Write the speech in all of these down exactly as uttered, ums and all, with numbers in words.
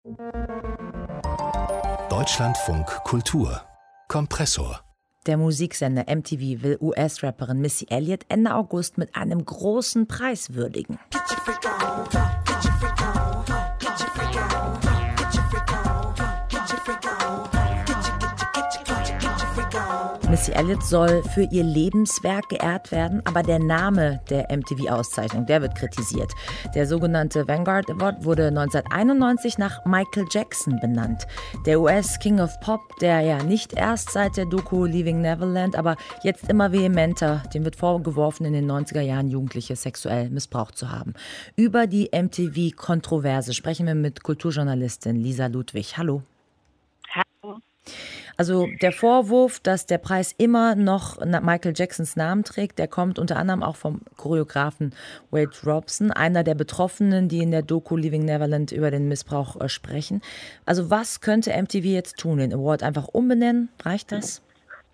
Deutschlandfunk Kultur Kompressor. Der Musiksender M T V will U S-Rapperin Missy Elliott Ende August mit einem großen Preis würdigen. Missy Elliott soll für ihr Lebenswerk geehrt werden, aber der Name der M T V-Auszeichnung, der wird kritisiert. Der sogenannte Vanguard Award wurde neunzehnhunderteinundneunzig nach Michael Jackson benannt. Der U S King of Pop, der ja nicht erst seit der Doku Leaving Neverland, aber jetzt immer vehementer, dem wird vorgeworfen, in den neunziger Jahren Jugendliche sexuell missbraucht zu haben. Über die M T V-Kontroverse sprechen wir mit Kulturjournalistin Lisa Ludwig. Hallo. Hallo. Also der Vorwurf, dass der Preis immer noch Michael Jacksons Namen trägt, der kommt unter anderem auch vom Choreografen Wade Robson, einer der Betroffenen, die in der Doku Leaving Neverland über den Missbrauch äh, sprechen. Also was könnte M T V jetzt tun? Den Award einfach umbenennen? Reicht das?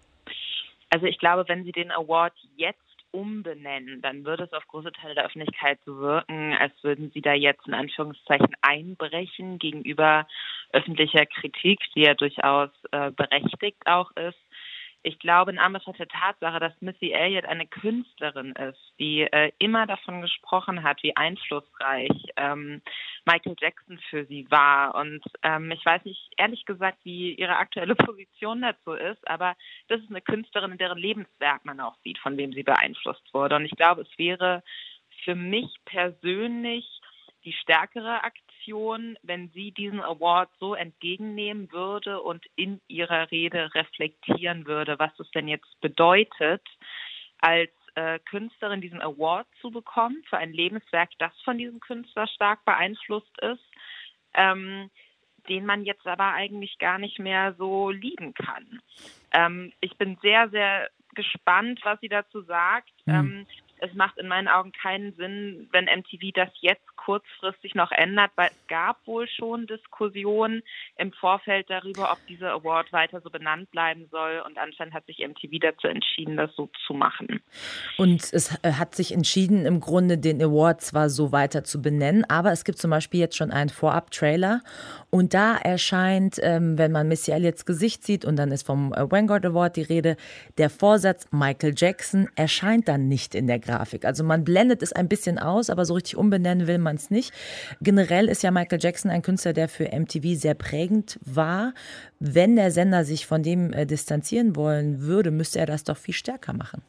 Also ich glaube, wenn sie den Award jetzt umbenennen, dann würde es auf große Teile der Öffentlichkeit so wirken, als würden sie da jetzt in Anführungszeichen einbrechen gegenüber öffentlicher Kritik, die ja durchaus äh, berechtigt auch ist. Ich glaube, in Anbetracht der Tatsache, dass Missy Elliott eine Künstlerin ist, die äh, immer davon gesprochen hat, wie einflussreich ähm, Michael Jackson für sie war. Und ähm, ich weiß nicht, ehrlich gesagt, wie ihre aktuelle Position dazu ist, aber das ist eine Künstlerin, in deren Lebenswerk man auch sieht, von wem sie beeinflusst wurde. Und ich glaube, es wäre für mich persönlich die stärkere Aktion, wenn sie diesen Award so entgegennehmen würde und in ihrer Rede reflektieren würde, was es denn jetzt bedeutet, als äh, Künstlerin diesen Award zu bekommen für ein Lebenswerk, das von diesem Künstler stark beeinflusst ist, ähm, den man jetzt aber eigentlich gar nicht mehr so lieben kann. Ähm, ich bin sehr, sehr gespannt, was sie dazu sagt. Mhm. Ähm, Es macht in meinen Augen keinen Sinn, wenn M T V das jetzt kurzfristig noch ändert, weil es gab wohl schon Diskussionen im Vorfeld darüber, ob dieser Award weiter so benannt bleiben soll. Und anscheinend hat sich M T V dazu entschieden, das so zu machen. Und es hat sich entschieden, im Grunde den Award zwar so weiter zu benennen, aber es gibt zum Beispiel jetzt schon einen Vorab-Trailer. Und da erscheint, ähm, wenn man Missy Elliott's Gesicht sieht und dann ist vom äh, Vanguard Award die Rede, der Vorsatz Michael Jackson erscheint dann nicht in der Grafik. Also man blendet es ein bisschen aus, aber so richtig umbenennen will man es nicht. Generell ist ja Michael Jackson ein Künstler, der für M T V sehr prägend war. Wenn der Sender sich von dem äh, distanzieren wollen würde, müsste er das doch viel stärker machen.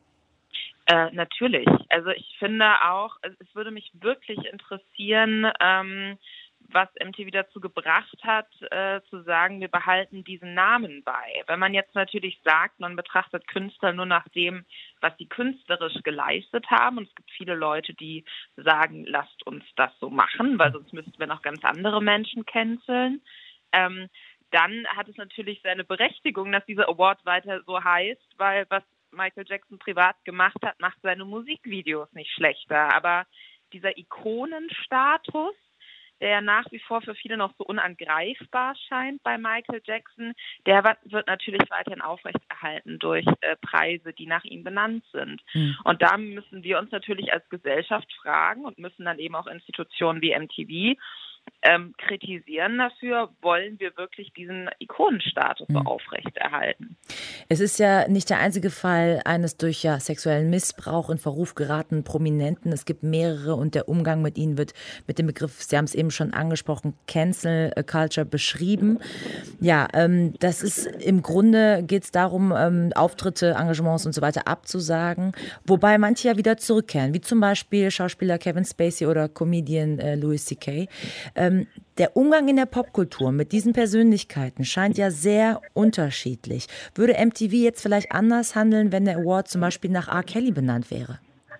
Äh, natürlich. Also ich finde auch, es würde mich wirklich interessieren, ähm, was M T V dazu gebracht hat, äh, zu sagen, wir behalten diesen Namen bei. Wenn man jetzt natürlich sagt, man betrachtet Künstler nur nach dem, was sie künstlerisch geleistet haben, und es gibt viele Leute, die sagen, lasst uns das so machen, weil sonst müssten wir noch ganz andere Menschen canceln, ähm, dann hat es natürlich seine Berechtigung, dass dieser Award weiter so heißt, weil was Michael Jackson privat gemacht hat, macht seine Musikvideos nicht schlechter. Aber dieser Ikonenstatus, der ja nach wie vor für viele noch so unangreifbar scheint bei Michael Jackson, der wird natürlich weiterhin aufrechterhalten durch äh, Preise, die nach ihm benannt sind. Mhm. Und da müssen wir uns natürlich als Gesellschaft fragen und müssen dann eben auch Institutionen wie M T V ähm, kritisieren dafür, wollen wir wirklich diesen Ikonenstatus so aufrechterhalten. Es ist ja nicht der einzige Fall eines durch ja, sexuellen Missbrauch in Verruf geratenen Prominenten. Es gibt mehrere und der Umgang mit ihnen wird mit dem Begriff, Sie haben es eben schon angesprochen, Cancel Culture beschrieben. Ja, ähm, das ist im Grunde geht es darum, ähm, Auftritte, Engagements und so weiter abzusagen, wobei manche ja wieder zurückkehren, wie zum Beispiel Schauspieler Kevin Spacey oder Comedian äh, Louis C K. Ähm, der Umgang in der Popkultur mit diesen Persönlichkeiten scheint ja sehr unterschiedlich. Würde M T V jetzt vielleicht anders handeln, wenn der Award zum Beispiel nach R. Kelly benannt wäre?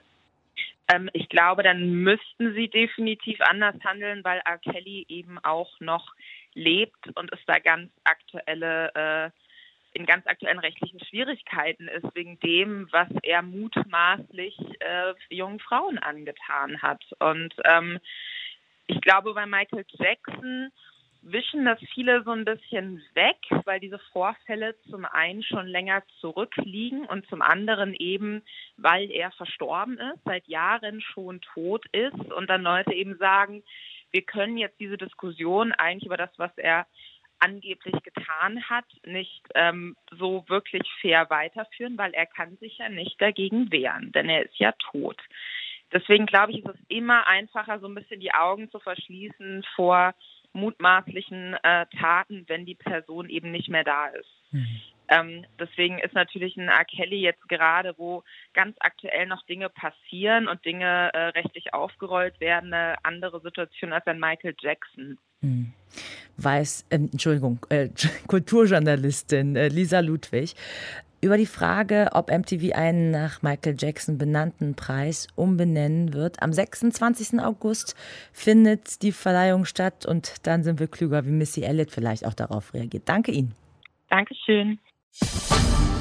Ähm, ich glaube, dann müssten sie definitiv anders handeln, weil R. Kelly eben auch noch lebt und es da ganz aktuelle, äh, in ganz aktuellen rechtlichen Schwierigkeiten ist, wegen dem, was er mutmaßlich äh, jungen Frauen angetan hat. Und ähm, ich glaube, bei Michael Jackson wischen das viele so ein bisschen weg, weil diese Vorfälle zum einen schon länger zurückliegen und zum anderen eben, weil er verstorben ist, seit Jahren schon tot ist und dann Leute eben sagen, wir können jetzt diese Diskussion eigentlich über das, was er angeblich getan hat, nicht ähm, so wirklich fair weiterführen, weil er kann sich ja nicht dagegen wehren, denn er ist ja tot. Deswegen glaube ich, ist es immer einfacher, so ein bisschen die Augen zu verschließen vor mutmaßlichen äh, Taten, wenn die Person eben nicht mehr da ist. Mhm. Ähm, deswegen ist natürlich ein R. Kelly jetzt gerade, wo ganz aktuell noch Dinge passieren und Dinge äh, rechtlich aufgerollt werden, eine andere Situation als ein Michael Jackson. Mhm. Weiß, äh, Entschuldigung, äh, Kulturjournalistin äh, Lisa Ludwig über die Frage, ob M T V einen nach Michael Jackson benannten Preis umbenennen wird. Am sechsundzwanzigsten August findet die Verleihung statt und dann sind wir klüger, wie Missy Elliott vielleicht auch darauf reagiert. Danke Ihnen. Dankeschön.